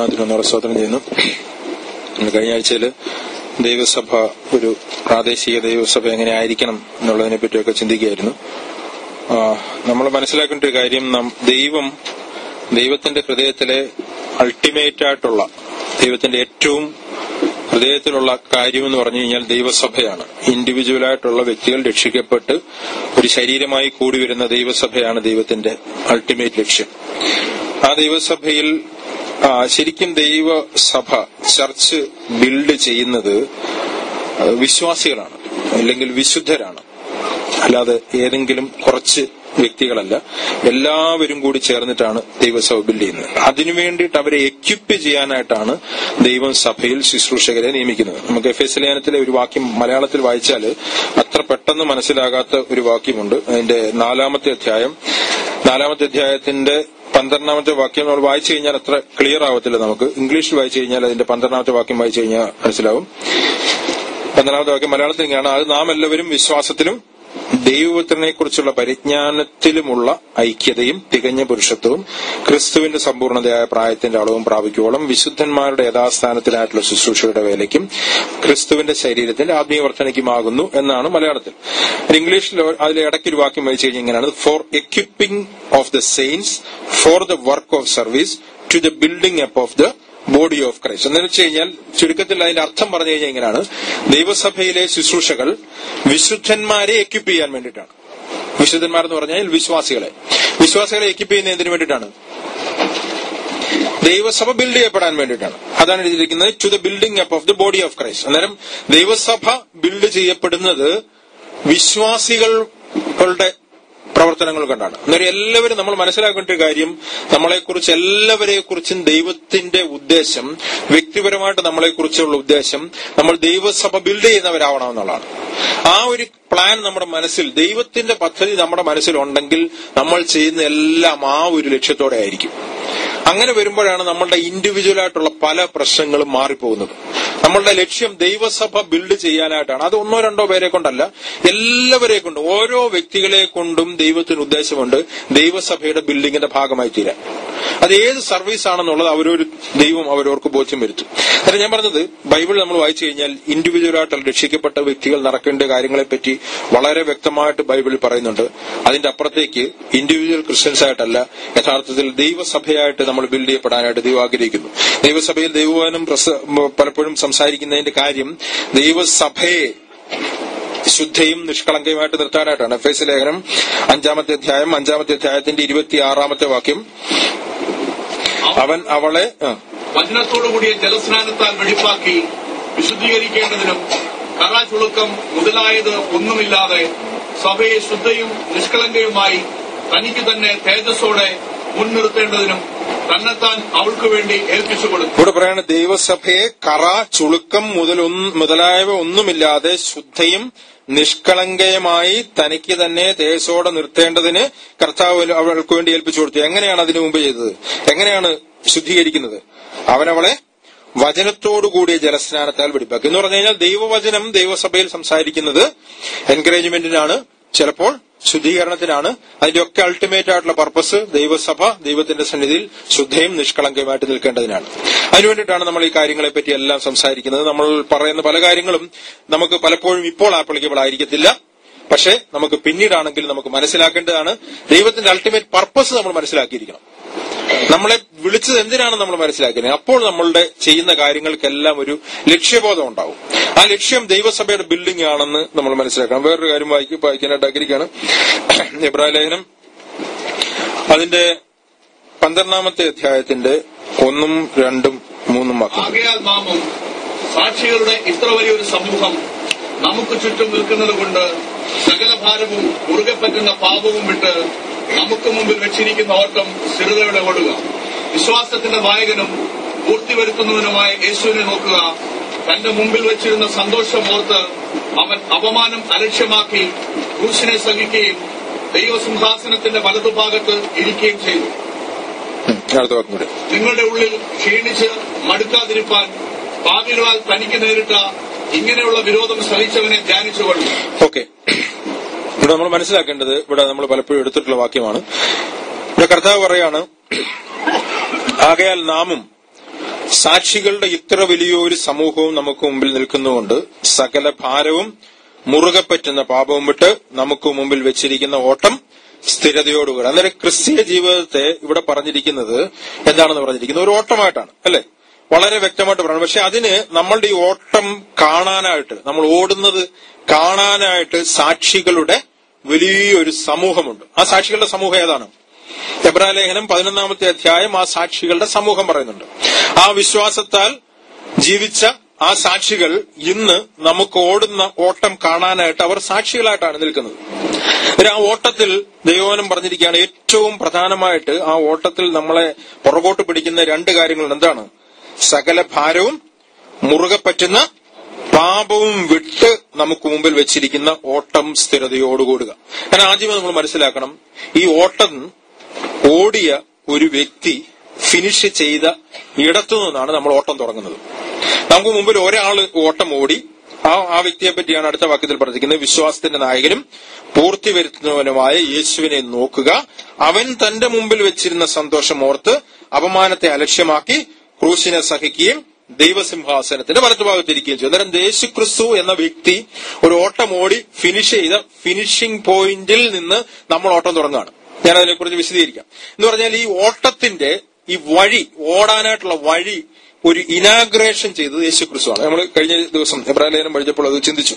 ദൈവനാമത്തിന് സ്തോത്രം ചെയ്യുന്നു. കഴിഞ്ഞ ആഴ്ചയിൽ ദൈവസഭ, ഒരു പ്രാദേശിക ദൈവസഭ എങ്ങനെ ആയിരിക്കണം എന്നുള്ളതിനെ പറ്റിയൊക്കെ ചിന്തിക്കുകയായിരുന്നു. നമ്മൾ മനസ്സിലാക്കേണ്ട ഒരു കാര്യം, ദൈവത്തിന്റെ ഹൃദയത്തിലെ അൾട്ടിമേറ്റ് ആയിട്ടുള്ള, ദൈവത്തിന്റെ ഏറ്റവും ഹൃദയത്തിലുള്ള കാര്യമെന്ന് പറഞ്ഞു കഴിഞ്ഞാൽ ദൈവസഭയാണ്. ഇൻഡിവിജ്വലായിട്ടുള്ള വ്യക്തികൾ രക്ഷിക്കപ്പെട്ട് ഒരു ശരീരമായി കൂടി വരുന്ന ദൈവസഭയാണ് ദൈവത്തിന്റെ അൾട്ടിമേറ്റ് ലക്ഷ്യം. ആ ദൈവസഭയിൽ ശരിക്കും ദൈവസഭ, ചർച്ച് ബിൽഡ് ചെയ്യുന്നത് വിശ്വാസികളാണ്, അല്ലെങ്കിൽ വിശുദ്ധരാണ്, അല്ലാതെ ഏതെങ്കിലും കുറച്ച് വ്യക്തികളല്ല. എല്ലാവരും കൂടി ചേർന്നിട്ടാണ് ദൈവസഭ ബിൽഡ് ചെയ്യുന്നത്. അതിനു വേണ്ടിയിട്ട് അവരെ എക്വിപ്പ് ചെയ്യാനായിട്ടാണ് ദൈവം സഭയിൽ ശുശ്രൂഷകരെ നിയമിക്കുന്നത്. നമുക്ക് എഫേസ്യ ലേഖനത്തിലെ ഒരു വാക്യം മലയാളത്തിൽ വായിച്ചാൽ അത്ര പെട്ടെന്ന് മനസ്സിലാകാത്ത ഒരു വാക്യമുണ്ട്. അതിന്റെ 4-ാമത്തെ അധ്യായത്തിന്റെ 12-ാമത്തെ വാക്യം നമ്മൾ വായിച്ചു കഴിഞ്ഞാൽ അത്ര ക്ലിയർ ആവത്തില്ല. നമുക്ക് ഇംഗ്ലീഷിൽ വായിച്ചു കഴിഞ്ഞാൽ അതിന്റെ 12-ാമത്തെ വാക്യം വായിച്ചു കഴിഞ്ഞാൽ മനസ്സിലാവും. 12-ാമത്തെ വാക്യം മലയാളത്തിൽ ഇങ്ങനെയാണ്: അത് നാം എല്ലാവരും വിശ്വാസത്തിലും ദൈവപുത്രനെ കുറിച്ചുള്ള പരിജ്ഞാനത്തിലുമുള്ള ഐക്യതയും തികഞ്ഞ പുരുഷത്വവും ക്രിസ്തുവിന്റെ സമ്പൂർണ്ണതയായ പ്രായത്തിന്റെ അളവും പ്രാപിക്കുവോളം വിശുദ്ധന്മാരുടെ യഥാസ്ഥാനത്തിനായിട്ടുള്ള ശുശ്രൂഷയുടെ വേലയ്ക്കും ക്രിസ്തുവിന്റെ ശരീരത്തിന്റെ ആത്മീയവർദ്ധനയ്ക്കുമാകുന്നു എന്നാണ് മലയാളത്തിൽ. ഇംഗ്ലീഷിൽ അതിലെ ഇടയ്ക്കൊരു വാക്യം വായിച്ചു കഴിഞ്ഞാൽ ഇങ്ങനെയാണ്: for equipping of the saints for the work of service to the building up of the body of Christ. എന്ന് വെച്ച് കഴിഞ്ഞാൽ ചുരുക്കത്തിൽ അതിന്റെ അർത്ഥം പറഞ്ഞു കഴിഞ്ഞാൽ ഇങ്ങനെയാണ്: ദൈവസഭയിലെ ശുശ്രൂഷകൾ വിശുദ്ധന്മാരെ എക്വിപ്പ് ചെയ്യാൻ വേണ്ടിയിട്ടാണ്. വിശുദ്ധന്മാരെന്ന് പറഞ്ഞാൽ വിശ്വാസികളെ എക്വിപ്പ് ചെയ്യുന്ന എന്തിനു വേണ്ടിയിട്ടാണ്? ദൈവസഭ ബിൽഡ് ചെയ്യപ്പെടാൻ വേണ്ടിയിട്ടാണ്. അതാണ് എഴുതിയിരിക്കുന്നത്, to the building up of the body of Christ. അന്നേരം ദൈവസഭ ബിൽഡ് ചെയ്യപ്പെടുന്നത് വിശ്വാസികളുടെ പ്രവർത്തനങ്ങൾ കണ്ടാണ്. അന്നേരം എല്ലാവരും നമ്മൾ മനസ്സിലാക്കേണ്ട ഒരു കാര്യം, നമ്മളെക്കുറിച്ച് എല്ലാവരെക്കുറിച്ചും ദൈവത്തിന്റെ ഉദ്ദേശം, വ്യക്തിപരമായിട്ട് നമ്മളെക്കുറിച്ചുള്ള ഉദ്ദേശം, നമ്മൾ ദൈവസഭ ബിൽഡ് ചെയ്യുന്നവരാവണം എന്നുള്ളതാണ്. ആ ഒരു പ്ലാൻ നമ്മുടെ മനസ്സിൽ, ദൈവത്തിന്റെ പദ്ധതി നമ്മുടെ മനസ്സിലുണ്ടെങ്കിൽ നമ്മൾ ചെയ്യുന്ന എല്ലാം ആ ഒരു ലക്ഷ്യത്തോടെ ആയിരിക്കും. അങ്ങനെ വരുമ്പോഴാണ് നമ്മളുടെ ഇൻഡിവിജ്വൽ ആയിട്ടുള്ള പല പ്രശ്നങ്ങളും മാറിപ്പോകുന്നത്. നമ്മളുടെ ലക്ഷ്യം ദൈവസഭ ബിൽഡ് ചെയ്യാനായിട്ടാണ്. അത് 1-2 പേരെ കൊണ്ടല്ല, എല്ലാവരെ കൊണ്ടും, ഓരോ വ്യക്തികളെ കൊണ്ടും ദൈവത്തിന് ഉദ്ദേശമുണ്ട് ദൈവസഭയുടെ ബിൽഡിങ്ങിന്റെ ഭാഗമായി തീരാൻ. അത് ഏത് സർവീസ് ആണെന്നുള്ളത് ദൈവം അവരവർക്ക് ബോധ്യം വരുത്തും. അതായത് ഞാൻ പറഞ്ഞത്, ബൈബിൾ നമ്മൾ വായിച്ചു കഴിഞ്ഞാൽ ഇൻഡിവിജ്വൽ ആയിട്ടുള്ള രക്ഷിക്കപ്പെട്ട വ്യക്തികൾ നടക്കേണ്ട കാര്യങ്ങളെപ്പറ്റി വളരെ വ്യക്തമായിട്ട് ബൈബിളിൽ പറയുന്നുണ്ട്. അതിന്റെ അപ്പുറത്തേക്ക് ഇൻഡിവിജ്വൽ ക്രിസ്ത്യൻസ് ആയിട്ടല്ല, യഥാർത്ഥത്തിൽ ദൈവസഭയായിട്ട് നമ്മൾ ബിൽഡ് ചെയ്യപ്പെടാനായിട്ട് ദൈവം ആഗ്രഹിക്കുന്നു. ദൈവസഭയിൽ ദൈവവചനം പലപ്പോഴും സംസാരിക്കുന്നതിന്റെ കാര്യം ദൈവസഭയെ ശുദ്ധയും നിഷ്കളങ്കയുമായിട്ട് നിർത്താനായിട്ടാണ്. എഫേസ്യ ലേഖനം 5-ാമത്തെ അധ്യായത്തിന്റെ 26-ാമത്തെ വാക്യം: അവൻ അവളെ വചനത്തോടുകൂടിയ ജലസ്നാനത്താൽ വെടിപ്പാക്കി വിശുദ്ധീകരിക്കേണ്ടതിനും കറ, ചുളുക്കം മുതലായത് ഒന്നുമില്ലാതെ സഭയെ ശുദ്ധയും നിഷ്കളങ്കയുമായി തനിക്ക് തന്നെ തേജസ്സോടെ മുൻനിർത്തേണ്ടതിനും തന്നെത്താൻ അവൾക്ക് വേണ്ടി ഏൽപ്പിച്ചു കൊടുത്തു. ഇവിടെ പറയാണ്, ദൈവസഭയെ കറ, ചുളുക്കം മുതലായവ ഒന്നുമില്ലാതെ ശുദ്ധയും നിഷ്കളങ്കയമായി തനിക്ക് തന്നെ തേജസ്സോടെ നിർത്തേണ്ടതിന് കർത്താവ് അവൾക്ക് വേണ്ടി ഏൽപ്പിച്ചു കൊടുത്തു. എങ്ങനെയാണ് അതിനു മുമ്പ് ചെയ്തത്? എങ്ങനെയാണ് ശുദ്ധീകരിക്കുന്നത്? അവനവളെ വചനത്തോടുകൂടിയ ജലസ്നാനത്താൽ വെടിപ്പാക്കി. എന്ന് പറഞ്ഞു കഴിഞ്ഞാൽ ദൈവവചനം ദൈവസഭയിൽ സംസാരിക്കുന്നത് എൻകറേജ്മെന്റിനാണ്, ചിലപ്പോൾ ശുദ്ധീകരണത്തിനാണ്. അതിന്റെയൊക്കെ അൾട്ടിമേറ്റ് ആയിട്ടുള്ള പർപ്പസ് ദൈവസഭ ദൈവത്തിന്റെ സന്നിധിയിൽ ശുദ്ധയും നിഷ്കളങ്കയുമായിട്ട് നിൽക്കേണ്ടതിനാണ്. അതിനുവേണ്ടിയിട്ടാണ് നമ്മൾ ഈ കാര്യങ്ങളെപ്പറ്റി എല്ലാം സംസാരിക്കുന്നത്. നമ്മൾ പറയുന്ന പല കാര്യങ്ങളും നമുക്ക് പലപ്പോഴും ഇപ്പോൾ ആപ്ലിക്കബിൾ ആയിരിക്കത്തില്ല, പക്ഷെ നമുക്ക് പിന്നീടാണെങ്കിൽ നമുക്ക് മനസ്സിലാക്കേണ്ടതാണ്. ദൈവത്തിന്റെ അൾട്ടിമേറ്റ് പർപ്പസ് നമ്മൾ മനസ്സിലാക്കിയിരിക്കണം. നമ്മളെ വിളിച്ചത് എന്തിനാണ് നമ്മൾ മനസ്സിലാക്കുന്നത്. അപ്പോൾ നമ്മളുടെ ചെയ്യുന്ന കാര്യങ്ങൾക്കെല്ലാം ഒരു ലക്ഷ്യബോധം ഉണ്ടാവും. ആ ലക്ഷ്യം ദൈവസഭയുടെ ബിൽഡിംഗ് ആണെന്ന് നമ്മൾ മനസ്സിലാക്കണം. വേറൊരു കാര്യം വായിക്കാനായിട്ട് ആഗ്രഹിക്കുകയാണ്. എബ്രായ ലേഖനം അതിന്റെ 12-ാമത്തെ അധ്യായത്തിന്റെ 1, 2, 3 വാക്യം: ആകയാൽ നാമും സാക്ഷികളുടെ ഇത്ര വലിയൊരു സമൂഹം നമുക്ക് ചുറ്റും നിൽക്കുന്നത് കൊണ്ട് സകല ഭാരവും മുറുകെ പറ്റുന്ന പാപവും വിട്ട് നമുക്ക് മുമ്പിൽ വെച്ചിരിക്കുന്ന ഓട്ടം സ്ഥിരതയോടെ ഓടുക. വിശ്വാസത്തിന്റെ നായകനും പൂർത്തി വരുത്തുന്നവനുമായ യേശുവിനെ നോക്കുക. തന്റെ മുമ്പിൽ വെച്ചിരുന്ന സന്തോഷം ഓർത്ത് അവൻ അപമാനം അലക്ഷ്യമാക്കി ക്രൂശിനെ സഹിക്കുകയും ദൈവസിംഹാസനത്തിന്റെ വലതുഭാഗത്ത് ഇരിക്കുകയും ചെയ്തു. നിങ്ങളുടെ ഉള്ളിൽ ക്ഷീണിച്ച് മടുക്കാതിരിപ്പാൻ പാപികളാൽ തനിക്ക് നേരിട്ട ഇങ്ങനെയുള്ള വിരോധം സഹിച്ചവനെ ധ്യാനിച്ചുകൊള്ളു. ഓക്കെ, ഇവിടെ നമ്മൾ മനസ്സിലാക്കേണ്ടത്, ഇവിടെ നമ്മൾ പലപ്പോഴും എടുത്തിട്ടുള്ള വാക്യമാണ്. ഇവിടെ കർത്താവ് പറയാണ്, ആകയാൽ നാമും സാക്ഷികളുടെ ഇത്ര വലിയൊരു സമൂഹവും നമുക്ക് മുമ്പിൽ നിൽക്കുന്നുകൊണ്ട് സകല ഭാരവും മുറുകെ പറ്റുന്ന പാപവും വിട്ട് നമുക്ക് മുമ്പിൽ വെച്ചിരിക്കുന്ന ഓട്ടം സ്ഥിരതയോടുകൂടി. അന്നേരം ക്രിസ്തീയ ജീവിതത്തെ ഇവിടെ പറഞ്ഞിരിക്കുന്നത് എന്താണെന്ന് പറഞ്ഞിരിക്കുന്നത് ഒരു ഓട്ടമായിട്ടാണ്, അല്ലെ? വളരെ വ്യക്തമായിട്ട് പറയണം. പക്ഷെ അതിന് നമ്മളുടെ ഈ ഓട്ടം കാണാനായിട്ട്, നമ്മൾ ഓടുന്നത് കാണാനായിട്ട് സാക്ഷികളുടെ വലിയൊരു സമൂഹമുണ്ട്. ആ സാക്ഷികളുടെ സമൂഹം ഏതാണ്? എബ്രായലേഖനം 11 അധ്യായം ആ സാക്ഷികളുടെ സമൂഹം പറയുന്നുണ്ട്. ആ വിശ്വാസത്താൽ ജീവിച്ച ആ സാക്ഷികൾ ഇന്ന് നമുക്ക് ഓടുന്ന ഓട്ടം കാണാനായിട്ട് അവർ സാക്ഷികളായിട്ടാണ് നിൽക്കുന്നത്. ആ ഓട്ടത്തിൽ ദൈവവചനം പറഞ്ഞിരിക്കുകയാണ് ഏറ്റവും പ്രധാനമായിട്ട് ആ ഓട്ടത്തിൽ നമ്മളെ പുറകോട്ട് പിടിക്കുന്ന രണ്ട് കാര്യങ്ങളുണ്ട്. എന്താണ്? സകല ഭാരവും മുറുകെ പറ്റുന്ന പാപവും വിട്ട് നമുക്ക് മുമ്പിൽ വെച്ചിരിക്കുന്ന ഓട്ടം സ്ഥിരതയോടുകൂടുക. കാരണം ആദ്യമേ നമ്മൾ മനസ്സിലാക്കണം, ഈ ഓട്ടം ഓടിയ ഒരു വ്യക്തി ഫിനിഷ് ചെയ്ത ഇടത്തു നിന്നാണ് നമ്മൾ ഓട്ടം തുടങ്ങുന്നത്. നമുക്ക് മുമ്പിൽ ഒരാൾ ഓട്ടം ഓടി, ആ വ്യക്തിയെ പറ്റിയാണ് അടുത്ത വാക്യത്തിൽ പറഞ്ഞിരിക്കുന്നത്. വിശ്വാസത്തിന്റെ നായകനും പൂർത്തി വരുത്തുന്നവനുമായ യേശുവിനെ നോക്കുക. അവൻ തന്റെ മുമ്പിൽ വെച്ചിരുന്ന സന്തോഷം ഓർത്ത് അപമാനത്തെ അലക്ഷ്യമാക്കി ക്രൂശിനെ സഹിക്കുകയും ദൈവസിംഹാസനത്തിന്റെ വലത്തുഭാഗത്തിരിക്കുകയും ചെയ്തു. അന്നേരം യേശുക്രിസ്തു എന്ന വ്യക്തി ഒരു ഓട്ടം ഓടി ഫിനിഷ് ചെയ്ത ഫിനിഷിംഗ് പോയിന്റിൽ നിന്ന് നമ്മൾ ഓട്ടം തുടങ്ങുകയാണ്. ഞാൻ അതിനെക്കുറിച്ച് വിശദീകരിക്കാം. എന്ന് പറഞ്ഞാൽ ഈ ഓട്ടത്തിന്റെ ഈ വഴി, ഓടാനായിട്ടുള്ള വഴി ഒരു ഇനാഗ്രേഷൻ ചെയ്തത് യേശുക്രിസ്തുവാണ്. നമ്മൾ കഴിഞ്ഞ ദിവസം എബ്രായലേഖനം പഠിച്ചപ്പോൾ അത് ചിന്തിച്ചു.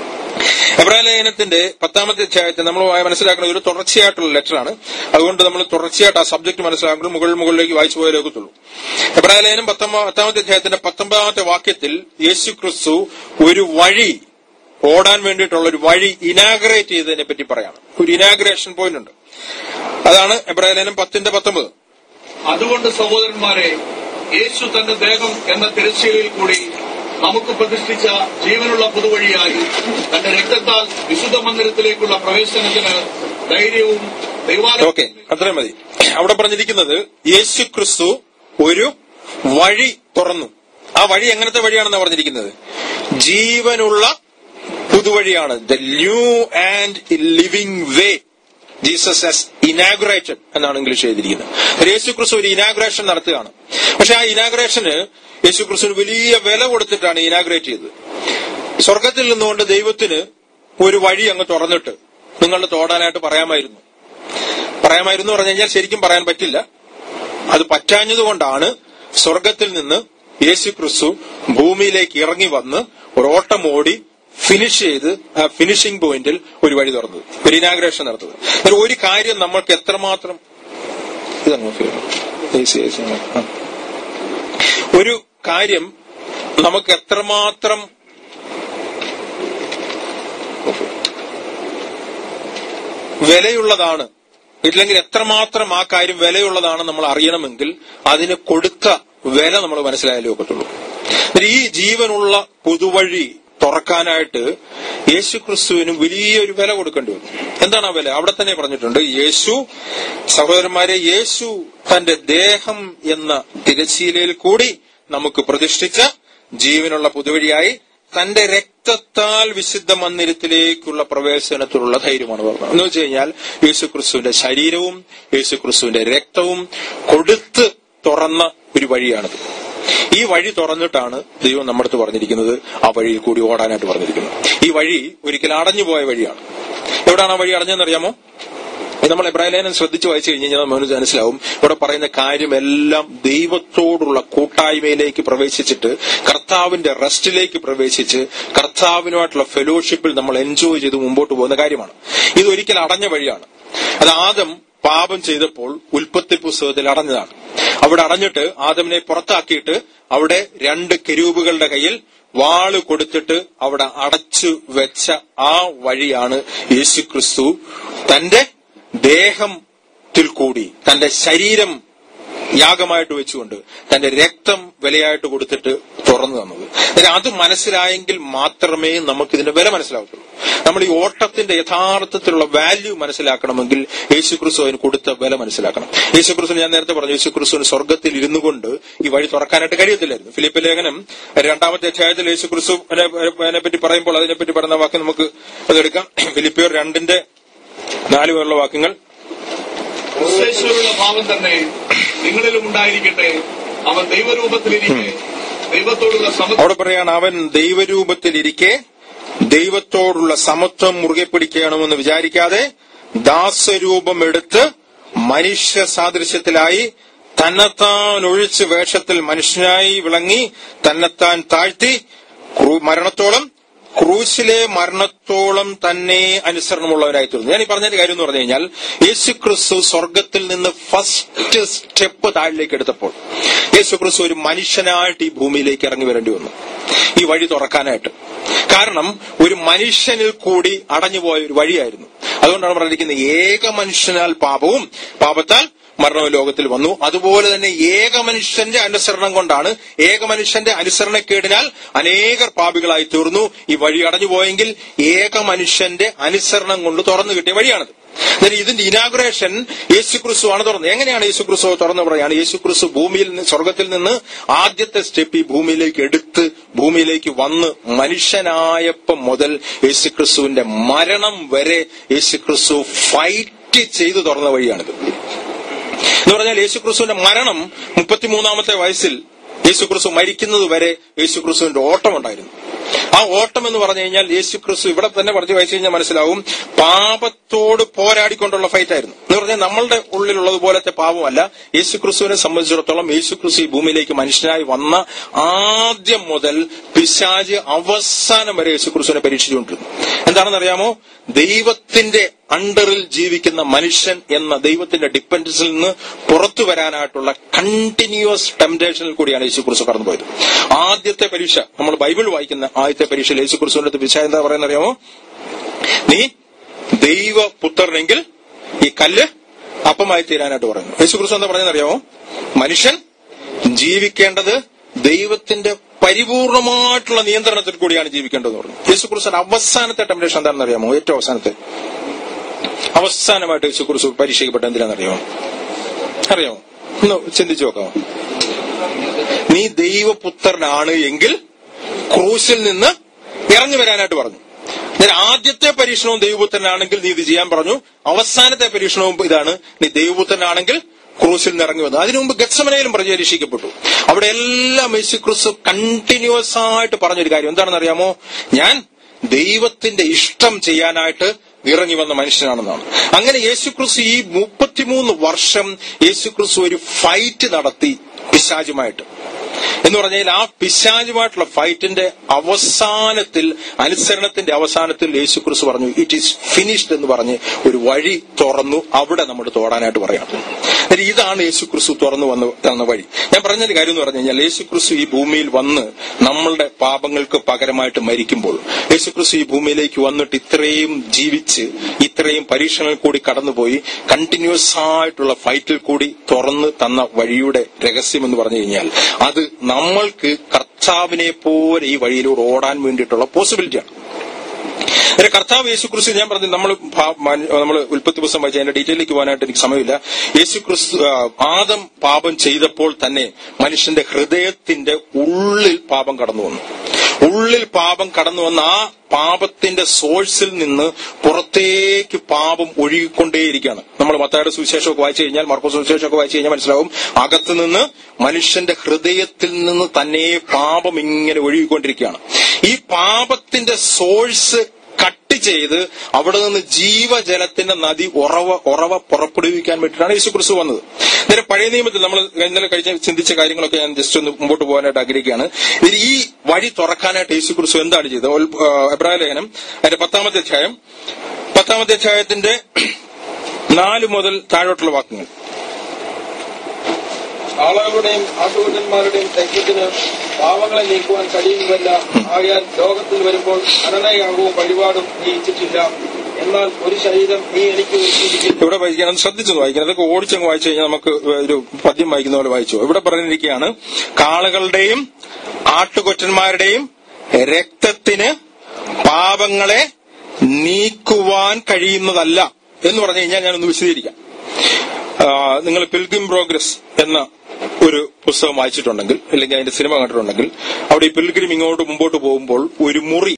എബ്രായലേഖനത്തിന്റെ 10 അധ്യായത്തിൽ നമ്മൾ മനസ്സിലാക്കുന്ന ഒരു തുടർച്ചയായിട്ടുള്ള ലെറ്ററാണ്. അതുകൊണ്ട് നമ്മൾ തുടർച്ചയായിട്ട് ആ സബ്ജക്ട് മനസ്സിലാക്കുമ്പോൾ മുകളിലേക്ക് വായിച്ചു പോയാലേക്കത്തുള്ളൂ. എബ്രായലേഖനം 10 അധ്യായത്തിന്റെ 19 വാക്യത്തിൽ യേശുക്രിസ്തു ഒരു വഴി, ഓടാൻ വേണ്ടിയിട്ടുള്ള ഒരു വഴി ഇനാഗ്രേറ്റ് ചെയ്തതിനെ പറ്റി പറയാണ്. ഒരു ഇനാഗ്രേഷൻ പോയിന്റ് ഉണ്ട്. അതാണ് എബ്രായലേഖനം 10:19. അതുകൊണ്ട് സഹോദരന്മാരെ, യേശു തന്റെ ദേഹം എന്ന തിരശ്ശീലയിൽ കൂടി നമുക്ക് പ്രതിഷ്ഠിച്ച ജീവനുള്ള പുതുവഴിയായി തന്റെ രക്തത്താൽ വിശുദ്ധ മന്ദിരത്തിലേക്കുള്ള പ്രവേശനത്തിന് ധൈര്യവും ഓക്കെ, അത്രയും മതി. അവിടെ പറഞ്ഞിരിക്കുന്നത് യേശുക്രിസ്തു ഒരു വഴി തുറന്നു. ആ വഴി എങ്ങനത്തെ വഴിയാണെന്ന് പറഞ്ഞിരിക്കുന്നത്? ജീവനുള്ള പുതുവഴിയാണ്. The new and living way Jesus has inaugurated എന്നാണ് ഇംഗ്ലീഷ് എഴുതിയിരിക്കുന്നത്. യേശുക്രിസ്തു ഒരു ഇനാഗുറേഷൻ നടത്തുകയാണ്. പക്ഷെ ആ ഇനാഗുറേഷന് യേശുക്രിസ്തുവിന് വലിയ വില കൊടുത്തിട്ടാണ് ഇനാഗുറേറ്റ് ചെയ്തത്. സ്വർഗത്തിൽ നിന്നുകൊണ്ട് ദൈവത്തിന് ഒരു വഴി അങ്ങ് തുറന്നിട്ട് നിങ്ങളുടെ തോടാനായിട്ട് പറയാമായിരുന്നു പറഞ്ഞു കഴിഞ്ഞാൽ ശരിക്കും പറയാൻ പറ്റില്ല. അത് പറ്റാഞ്ഞതുകൊണ്ടാണ് സ്വർഗത്തിൽ നിന്ന് യേശുക്രിസ്തു ഭൂമിയിലേക്ക് ഇറങ്ങി വന്ന് ഒരു ഓട്ടം ഓടി ഫിനിഷ് ചെയ്ത് ആ ഫിനിഷിംഗ് പോയിന്റിൽ ഒരു വഴി തുറന്നത്, ഒരു ഇനാഗ്രേഷൻ നടത്തുന്നത്. ഒരു കാര്യം നമ്മൾക്ക് എത്രമാത്രം ഒരു കാര്യം നമുക്ക് എത്രമാത്രം വിലയുള്ളതാണ്, ഇല്ലെങ്കിൽ എത്രമാത്രം ആ കാര്യം വിലയുള്ളതാണ് നമ്മൾ അറിയണമെങ്കിൽ അതിന് കൊടുത്ത വില നമ്മൾ മനസ്സിലായാലേ ഒക്കത്തുള്ളൂ. ഈ ജീവനുള്ള പുതുവഴി തുറക്കാനായിട്ട് യേശുക്രിസ്തുവിന് വലിയൊരു വില കൊടുക്കേണ്ടി വന്നു. എന്താണ് ആ വില? അവിടെ തന്നെ പറഞ്ഞിട്ടുണ്ട്. സഹോദരന്മാരെ, യേശു തന്റെ ദേഹം എന്ന തിരശ്ശീലയിൽ കൂടി നമുക്ക് പ്രതിഷ്ഠിച്ച ജീവനുള്ള പുതുവഴിയായി തന്റെ രക്തത്താൽ വിശുദ്ധ മന്ദിരത്തിലേക്കുള്ള പ്രവേശനത്തിലുള്ള ധൈര്യമാണ് പറഞ്ഞത്. എന്ന് വെച്ച് കഴിഞ്ഞാൽ യേശുക്രിസ്തുവിന്റെ ശരീരവും യേശുക്രിസ്തുവിന്റെ രക്തവും കൊടുത്ത് തുറന്ന ഒരു വഴിയാണിത്. ഈ വഴി തുറന്നിട്ടാണ് ദൈവം നമ്മുടെ അടുത്ത് പറഞ്ഞിരിക്കുന്നത് ആ വഴിയിൽ കൂടി ഓടാനായിട്ട് പറഞ്ഞിരിക്കുന്നത്. ഈ വഴി ഒരിക്കൽ അടഞ്ഞുപോയ വഴിയാണ്. എവിടെയാണ് ആ വഴി അടഞ്ഞതെന്നറിയാമോ? നമ്മൾ എബ്രായലേഖനം ശ്രദ്ധിച്ച് വായിച്ചു കഴിഞ്ഞാൽ നമുക്ക് മനസ്സിലാവും. ഇവിടെ പറയുന്ന കാര്യമെല്ലാം ദൈവത്തോടുള്ള കൂട്ടായ്മയിലേക്ക് പ്രവേശിച്ചിട്ട് കർത്താവിന്റെ റെസ്റ്റിലേക്ക് പ്രവേശിച്ച് കർത്താവിനുമായിട്ടുള്ള ഫെലോഷിപ്പിൽ നമ്മൾ എൻജോയ് ചെയ്ത് മുമ്പോട്ട് പോകുന്ന കാര്യമാണ്. ഇതൊരിക്കൽ അടഞ്ഞ വഴിയാണ്. അത് ആദം പാപം ചെയ്തപ്പോൾ ഉൽപ്പത്തി പുസ്തകത്തിൽ അടഞ്ഞതാണ്. അവിടെ അടഞ്ഞിട്ട് ആദമിനെ പുറത്താക്കിയിട്ട് അവിടെ 2 കെരൂബുകളുടെ കയ്യിൽ വാള് കൊടുത്തിട്ട് അവിടെ അടച്ചു വെച്ച ആ വഴിയാണ് യേശുക്രിസ്തു തന്റെ ദേഹത്തിൽ കൂടി തന്റെ ശരീരം യാഗമായിട്ട് വെച്ചുകൊണ്ട് തന്റെ രക്തം വിലയായിട്ട് കൊടുത്തിട്ട് തുറന്നു തന്നത്. അത് മനസ്സിലായെങ്കിൽ മാത്രമേ നമുക്കിതിന്റെ വില മനസ്സിലാവത്തുള്ളൂ. നമ്മൾ ഈ ഓട്ടത്തിന്റെ യഥാർത്ഥത്തിലുള്ള വാല്യൂ മനസ്സിലാക്കണമെങ്കിൽ യേശുക്രിസ്തു അതിന് കൊടുത്ത വില മനസ്സിലാക്കണം. യേശുക്രിസ്തു, ഞാൻ നേരത്തെ പറഞ്ഞു, യേശുക്രിസ്തുവിന് സ്വർഗത്തിൽ ഇരുന്നു കൊണ്ട് ഈ വഴി തുറക്കാനായിട്ട് കഴിയത്തില്ലായിരുന്നു. ഫിലിപ്പ് ലേഖനം 2 അധ്യായത്തിൽ യേശുക്രിസ്തുവിനെ പറ്റി പറയുമ്പോൾ അതിനെപ്പറ്റി പറയുന്ന വാക്യം നമുക്ക് അതെടുക്കാം. ഫിലിപ്പിയർ 2:4 വരെയുള്ള വാക്യങ്ങൾ. ക്രിസ്തേശ്വരുള്ള ഭാവം തന്നെ നിങ്ങളിലും ഉണ്ടായിരിക്കട്ടെ. അവൻ ദൈവരൂപത്തിലിരിക്കെ ദൈവത്തോടുള്ള അവിടെ പറയാണ്, അവൻ ദൈവരൂപത്തിലിരിക്കെ ദൈവത്തോടുള്ള സമത്വം മുറുകെ പിടിക്കണമെന്ന് വിചാരിക്കാതെ ദാസരൂപം എടുത്ത് മനുഷ്യ സാദൃശ്യത്തിലായി തന്നെത്താൻ ഒഴിച്ച് വേഷത്തിൽ മനുഷ്യനായി വിളങ്ങി തന്നെത്താൻ താഴ്ത്തി മരണത്തോളം, ക്രൂശിലെ മരണത്തോളം തന്നെ അനുസരണമുള്ളവരായി തീർന്നു. ഞാൻ ഈ പറഞ്ഞ കാര്യം എന്ന് പറഞ്ഞു കഴിഞ്ഞാൽ, യേശുക്രിസ്തു സ്വർഗത്തിൽ നിന്ന് ഫസ്റ്റ് സ്റ്റെപ്പ് താഴിലേക്ക് എടുത്തപ്പോൾ യേശുക്രിസ്തു ഒരു മനുഷ്യനായിട്ട് ഈ ഭൂമിയിലേക്ക് ഇറങ്ങി വരേണ്ടി വന്നു, ഈ വഴി തുറക്കാനായിട്ട്. കാരണം ഒരു മനുഷ്യനിൽ കൂടി അടഞ്ഞുപോയ ഒരു വഴിയായിരുന്നു. അതുകൊണ്ടാണ് പറഞ്ഞിരിക്കുന്നത്, ഏക മനുഷ്യനാൽ പാപവും പാപത്താൽ മരണവും ലോകത്തിൽ വന്നു. അതുപോലെ തന്നെ ഏക മനുഷ്യന്റെ അനുസരണം കൊണ്ടാണ്, ഏക മനുഷ്യന്റെ അനുസരണക്കേടിനാൽ അനേകർ പാപികളായി തീർന്നു. ഈ വഴി അടഞ്ഞുപോയെങ്കിൽ ഏക മനുഷ്യന്റെ അനുസരണം കൊണ്ട് തുറന്നു കിട്ടിയ വഴിയാണത്. ഇതിന്റെ ഇനാഗുറേഷൻ യേശുക്രിസ്തു ആണ് തുറന്നത്. എങ്ങനെയാണ് യേശുക്രിസ്തു തുറന്നു പറയാണ്? യേശുക്രിസ്തു ഭൂമിയിൽ സ്വർഗത്തിൽ നിന്ന് ആദ്യത്തെ സ്റ്റെപ്പ് ഈ ഭൂമിയിലേക്ക് എടുത്ത് ഭൂമിയിലേക്ക് വന്ന് മനുഷ്യനായപ്പം മുതൽ യേശുക്രിസ്തുവിന്റെ മരണം വരെ യേശുക്രിസ്തു ഫൈറ്റ് ചെയ്ത് തുറന്ന വഴിയാണിത്. എന്ന് പറഞ്ഞാൽ യേശുക്രിസ്തുവിന്റെ മരണം 33-ാമത്തെ വയസ്സിൽ യേശുക്രിസ്തു മരിക്കുന്നത് വരെ യേശുക്രിസ്തുവിന്റെ ഓട്ടം ഉണ്ടായിരുന്നു. ആ ഓട്ടം എന്ന് പറഞ്ഞു കഴിഞ്ഞാൽ യേശുക്രിസ്തു ഇവിടെ തന്നെ പറഞ്ഞു വായിച്ചു കഴിഞ്ഞാൽ മനസ്സിലാവും, പാപത്തോട് പോരാടിക്കൊണ്ടുള്ള ഫൈറ്റ് ആയിരുന്നു. എന്ന് പറഞ്ഞാൽ നമ്മളുടെ ഉള്ളിലുള്ളതുപോലത്തെ പാപമല്ല. യേശുക്രിസ്തുവിനെ സംബന്ധിച്ചിടത്തോളം യേശുക്രിസ്തു ഈ ഭൂമിയിലേക്ക് മനുഷ്യനായി വന്ന ആദ്യം മുതൽ പിശാച് അവസാനം വരെ യേശുക്രിസ്തുവിനെ പരീക്ഷിച്ചുകൊണ്ടിരുന്നു. എന്താണെന്നറിയാമോ? ദൈവത്തിന്റെ അണ്ടറിൽ ജീവിക്കുന്ന മനുഷ്യൻ എന്ന ദൈവത്തിന്റെ ഡിപ്പെൻഡൻസിൽ നിന്ന് പുറത്തു വരാനായിട്ടുള്ള കണ്ടിന്യൂസ് ടെംപ്റ്റേഷനിൽ കൂടിയാണ് യേശുക്രിസ്തു കടന്നുപോയത്. ആദ്യത്തെ പരീക്ഷ, നമ്മൾ ബൈബിൾ വായിക്കുന്ന ആദ്യത്തെ പരീക്ഷയിൽ യേശുക്രിസ്തുവിന്റെ പിശാച് എന്താ പറയുന്നത് അറിയാമോ? നീ ദൈവപുത്രനെങ്കിൽ ഈ കല്ല് അപ്പമായി തീരാനായിട്ട് പറയുന്നു. യേശുക്രിസ്തു എന്താ പറയുന്നറിയാമോ? മനുഷ്യൻ ജീവിക്കേണ്ടത് ദൈവത്തിന്റെ പരിപൂർണമായിട്ടുള്ള നിയന്ത്രണത്തിൽ കൂടിയാണ് ജീവിക്കേണ്ടതെന്ന് പറഞ്ഞു. യേശുക്രിസ്തുവിന്റെ അവസാനത്തെ ടെംപ്റ്റേഷൻ എന്താണെന്ന് അറിയാമോ? ഏറ്റവും അവസാനമായിട്ട് യേശുക്രിസ്തു പരീക്ഷിക്കപ്പെട്ട എന്തിനാണെന്നറിയാമോ? അറിയാമോ? ഒന്ന് ചിന്തിച്ചു നോക്കാമോ? നീ ദൈവപുത്രനാണ് എങ്കിൽ ക്രൂശിൽ നിന്ന് ഇറങ്ങി വരാനായിട്ട് പറഞ്ഞു. ആദ്യത്തെ പരീക്ഷണവും ദൈവപുത്രനാണെങ്കിൽ നീ ഇത് ചെയ്യാൻ പറഞ്ഞു. അവസാനത്തെ പരീക്ഷണവും ഇതാണ്, നീ ദൈവപുത്രനാണെങ്കിൽ ക്രൂശിൽ നിന്ന് ഇറങ്ങി വന്നു. അതിനു മുമ്പ് ഗത്സമനയിലും പരീക്ഷിക്കപ്പെട്ടു. അവിടെ എല്ലാം യേശുക്രിസ്തു കണ്ടിന്യൂസ് ആയിട്ട് പറഞ്ഞൊരു കാര്യം എന്താണെന്ന് അറിയാമോ? ഞാൻ ദൈവത്തിന്റെ ഇഷ്ടം ചെയ്യാനായിട്ട് ഇറങ്ങി വന്ന മനുഷ്യനാണെന്നാണ്. അങ്ങനെ യേശുക്രിസ്തു ഈ 33 വർഷം യേശുക്രിസ്തു ഒരു ഫൈറ്റ് നടത്തി പിശാചുമായിട്ട്. എന്ന് പറഞ്ഞാൽ ആ പിശാചുമായിട്ടുള്ള ഫൈറ്റിന്റെ അവസാനത്തിൽ, അനുസരണത്തിന്റെ അവസാനത്തിൽ യേശുക്രിസ്തു പറഞ്ഞു, ഇറ്റ് ഈസ് ഫിനിഷ്ഡ് എന്ന് പറഞ്ഞ് ഒരു വഴി തുറന്നു. അവിടെ നമ്മൾ തോടാനായിട്ട് പറയണം. ഇതാണ് യേശുക്രിസ്തു തുറന്നു തന്ന വഴി. ഞാൻ പറഞ്ഞൊരു കാര്യം എന്ന് പറഞ്ഞു കഴിഞ്ഞാൽ, യേശുക്രിസ്തു ഈ ഭൂമിയിൽ വന്ന് നമ്മളുടെ പാപങ്ങൾക്ക് പകരമായിട്ട് മരിക്കുമ്പോൾ, യേശുക്രിസ്തു ഈ ഭൂമിയിലേക്ക് വന്നിട്ട് ഇത്രയും ജീവിച്ച് ഇത്രയും പരീക്ഷണങ്ങളിൽ കൂടി കടന്നുപോയി കണ്ടിന്യൂസ് ആയിട്ടുള്ള ഫൈറ്റിൽ കൂടി തുറന്ന് തന്ന വഴിയുടെ രഹസ്യം എന്ന് പറഞ്ഞു കഴിഞ്ഞാൽ, അത് നമ്മൾക്ക് കർത്താവിനെ പോലെ ഈ വഴിയിലൂടെ ഓടാൻ വേണ്ടിയിട്ടുള്ള പോസിബിലിറ്റിയാണ്. കർത്താവ് യേശുക്രിസ്തു, ഞാൻ പറഞ്ഞു, നമ്മൾ ഉൽപ്പത്തി പുസ്തകം വായിച്ച അതിന്റെ ഡീറ്റെയിലേക്ക് പോകാനായിട്ട് എനിക്ക് സമയമില്ല. യേശുക്രിസ്തു ആദം പാപം ചെയ്തപ്പോൾ തന്നെ മനുഷ്യന്റെ ഹൃദയത്തിന്റെ ഉള്ളിൽ പാപം കടന്നു വന്നു. ആ പാപത്തിന്റെ സോഴ്സിൽ നിന്ന് പുറത്തേക്ക് പാപം ഒഴുകിക്കൊണ്ടേയിരിക്കുകയാണ്. നമ്മൾ മത്തായിയുടെ സുവിശേഷമൊക്കെ വായിച്ചു കഴിഞ്ഞാൽ, മാർക്കോസ് സുവിശേഷമൊക്കെ വായിച്ചു കഴിഞ്ഞാൽ മനസ്സിലാവും, അകത്ത് നിന്ന് മനുഷ്യന്റെ ഹൃദയത്തിൽ നിന്ന് തന്നെ പാപം ഇങ്ങനെ ഒഴുകിക്കൊണ്ടിരിക്കുകയാണ്. ഈ പാപത്തിന്റെ സോഴ്സ് കട്ട് ചെയ്ത് അവിടെ നിന്ന് ജീവജലത്തിന്റെ നദി ഉറവ പുറപ്പെടുവിക്കാൻ വേണ്ടിയിട്ടാണ് യേശുക്രിസ്തു വന്നത്. നേരെ പഴയ നിയമത്തിൽ നമ്മൾ ഇന്നലെ ചിന്തിച്ച കാര്യങ്ങളൊക്കെ ഞാൻ ജസ്റ്റ് ഒന്ന് മുമ്പോട്ട് പോകാനായിട്ട് ആഗ്രഹിക്കുകയാണ്. ഈ വഴി തുറക്കാനായിട്ട് യേശുക്രിസ്തു എന്താണ് ചെയ്തത്? എബ്രായ ലേഖനം അതിന്റെ 10-ാമത്തെ അധ്യായത്തിന്റെ 4 മുതൽ താഴോട്ടുള്ള വാക്യങ്ങൾ. ആളുകളുടെയും ആട്ടുകൊറ്റന്മാരുടെയും രക്തത്തിന് പാവങ്ങളെ നീക്കുവാൻ കഴിയുന്നതല്ല. ആയാൽ ലോകത്തിൽ വരുമ്പോൾ അനനയാകവും വഴിപാടും നീ ഇച്ഛിച്ചില്ല. എന്നാൽ ഒരു ശരീരം നീ എനിക്ക് ഒരുക്കിയിരിക്കുന്നു. ഇവിടെ വായിക്കണം, ശ്രദ്ധിച്ചു വായിക്കണം. അതൊക്കെ ഓടിച്ചങ്ങ് വായിച്ചു കഴിഞ്ഞാൽ നമുക്ക് ഒരു പദ്യം വായിക്കുന്ന പോലെ വായിച്ചു. ഇവിടെ പറഞ്ഞിരിക്കുകയാണ്, കാളകളുടെയും ആട്ടുകൊറ്റന്മാരുടെയും രക്തത്തിന് പാപങ്ങളെ നീക്കുവാൻ കഴിയുന്നതല്ല എന്ന് പറഞ്ഞു കഴിഞ്ഞാൽ ഞാനൊന്ന് വിശദീകരിക്കാം. നിങ്ങൾ പിൽഗ്രിം പ്രോഗ്രസ് എന്ന ഒരു പുസ്തകം വായിച്ചിട്ടുണ്ടെങ്കിൽ, അല്ലെങ്കിൽ അതിന്റെ സിനിമ കണ്ടിട്ടുണ്ടെങ്കിൽ, അവിടെ ഈ പിൽഗ്രിം ഇങ്ങോട്ട് മുമ്പോട്ട് പോകുമ്പോൾ ഒരു മുറി